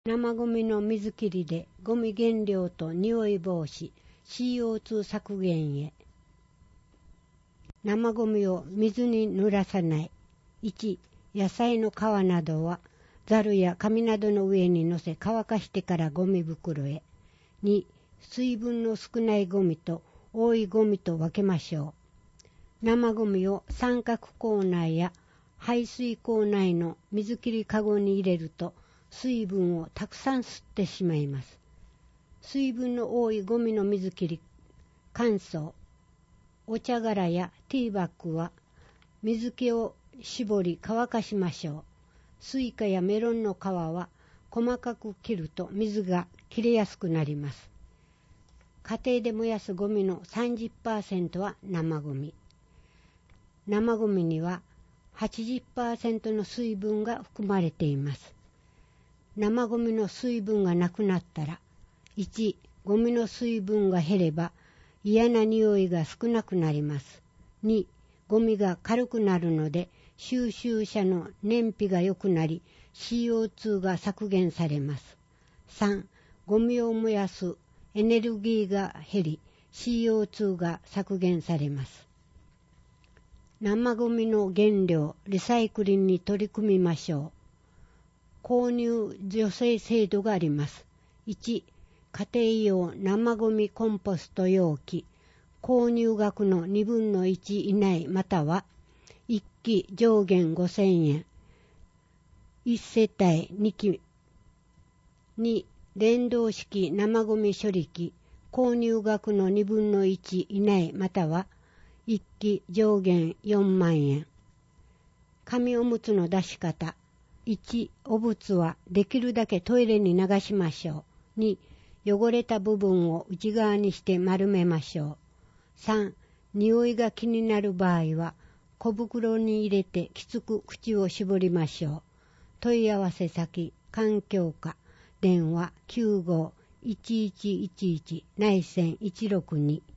生ゴミの水切りでゴミ減量と匂い防止、CO2 削減へ。生ゴミを水に濡らさない。1、野菜の皮などはざるや紙などの上に乗せ乾かしてからゴミ袋へ。2、水分の少ないゴミと多いゴミと分けましょう。生ゴミを三角コーナーや排水口内の水切りかごに入れると水分をたくさん吸ってしまいます。水分の多いゴミの水切り、乾燥、お茶殻やティーバッグは水気を絞り乾かしましょう。スイカやメロンの皮は細かく切ると水が切れやすくなります。家庭で燃やすゴミの 30% は生ゴミ。生ゴミには 80% の水分が含まれています。生ゴミの水分がなくなったら、1、ゴミの水分が減れば嫌な匂いが少なくなります。2、ゴミが軽くなるので収集車の燃費が良くなり CO2 が削減されます。3、ゴミを燃やすエネルギーが減り CO2 が削減されます。生ゴミの減量、リサイクルに取り組みましょう。購入助成制度があります。1、家庭用生ゴミコンポスト容器、購入額の2分の1以内または1機上限5000円、1世帯2機。2、連動式生ゴミ処理機、購入額の2分の1以内または1機上限4万円。紙おむつの出し方。1、お物はできるだけトイレに流しましょう。2、汚れた部分を内側にして丸めましょう。3、匂いが気になる場合は小袋に入れてきつく口を絞りましょう。問い合わせ先、環境課、電話 95-1111 内線162